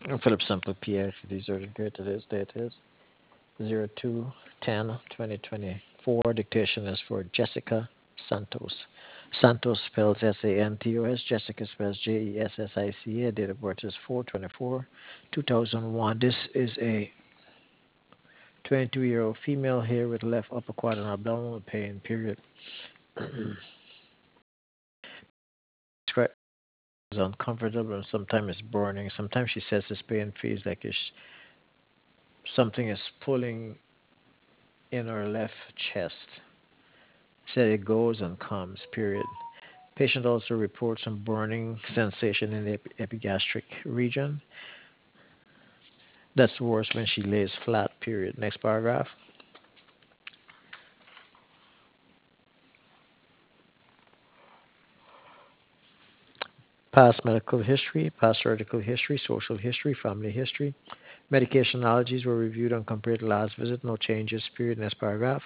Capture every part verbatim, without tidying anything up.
And Philip Sample P X, these are the today's date is zero two ten twenty twenty-four. Dictation is for Jessica Santos. Santos spells S A N T O S. Jessica spells J E S S I C A. Date of birth is four twenty-four two thousand one. This is a twenty-two year old female here with left upper quadrant abdominal pain, period. Describe is uncomfortable and sometimes it's burning. Sometimes she says this pain feels like it's, something is pulling in her left chest. Said it goes and comes, period. Patient also reports some burning sensation in the epigastric region. That's worse when she lays flat, period. Next paragraph. Past medical history, past surgical history, social history, family history. Medication allergies were reviewed and compared to last visit. No changes, period. Next paragraph.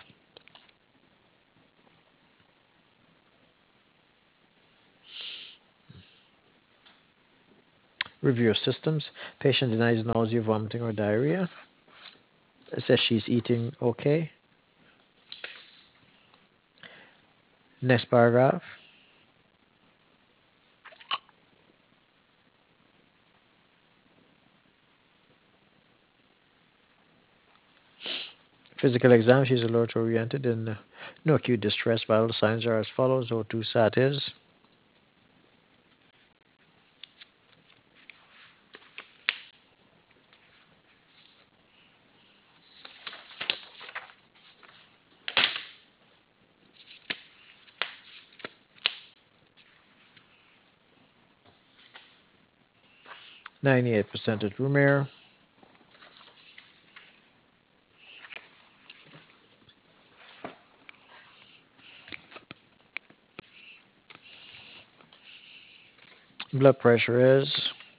Review of systems. Patient denies nausea, vomiting, or diarrhea. Says she's eating okay. Next paragraph. Physical exam. She's alert oriented and uh, no acute distress. Vital signs are as follows. O two sat is. ninety-eight percent at room air. Blood pressure is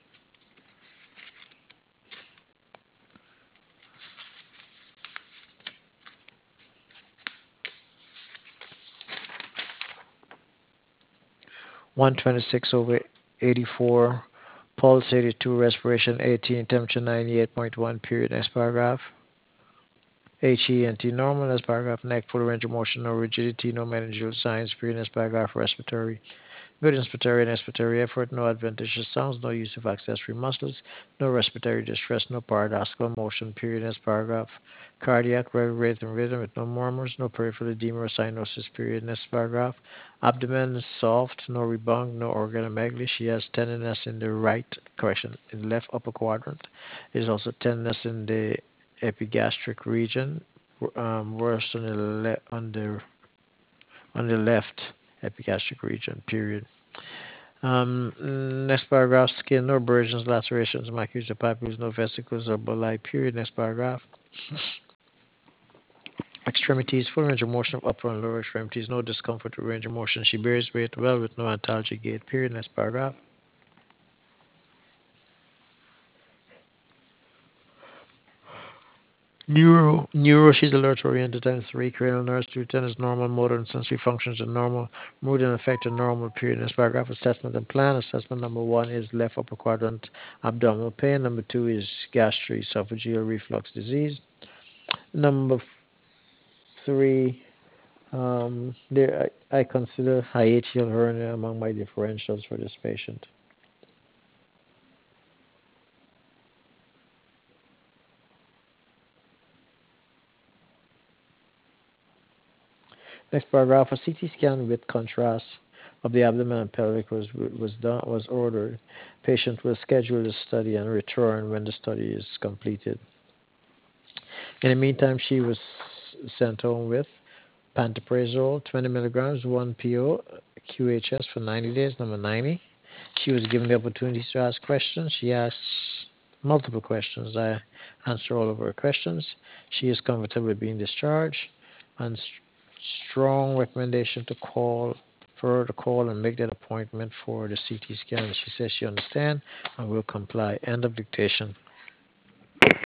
one twenty-six over eighty-four. Pulse eighty-two, respiration eighteen, temperature ninety-eight point one, period. Next paragraph. H E N T normal. Next paragraph. Neck, full range of motion, no rigidity, no meningeal signs, period. Next paragraph. Respiratory. Good inspiratory and expiratory effort, no adventitious sounds, no use of accessory muscles, no respiratory distress, no paradoxical motion, period. Next paragraph. Cardiac, regular rate and rhythm with no murmurs, no peripheral edema or cyanosis, period. Next paragraph. Abdomen is soft, no rebound, no organomegaly. She has tenderness in the right, correction, in the left upper quadrant. There's also tenderness in the epigastric region, um, worse on the, le- on the on the left epigastric region, period. Um, next paragraph, skin, no abrasions, lacerations, macular papules, no vesicles or bulli, period. Next paragraph. Extremities, full range of motion of upper and lower extremities, no discomfort or range of motion. She bears weight well with no antalgic gait, period. Next paragraph. Neuro, neuro, she's alert oriented times three, cranial nerves, two, ten is normal, motor and sensory functions are normal, mood and affect are normal, period. Next paragraph, assessment and plan. Assessment number one is left upper quadrant abdominal pain. Number two is gastroesophageal reflux disease. Number three, um, there I, I consider hiatal hernia among my differentials for this patient. Next paragraph, a C T scan with contrast of the abdomen and pelvic was was done was ordered. Patient will schedule the study and return when the study is completed. In the meantime, she was sent home with pantoprazole, twenty milligrams, one P O, Q H S for ninety days, number ninety. She was given the opportunity to ask questions. She asked multiple questions. I answer all of her questions. She is comfortable with being discharged and st- strong recommendation to call for her to call and make that appointment for the C T scan. She says she understands and will comply. End of dictation.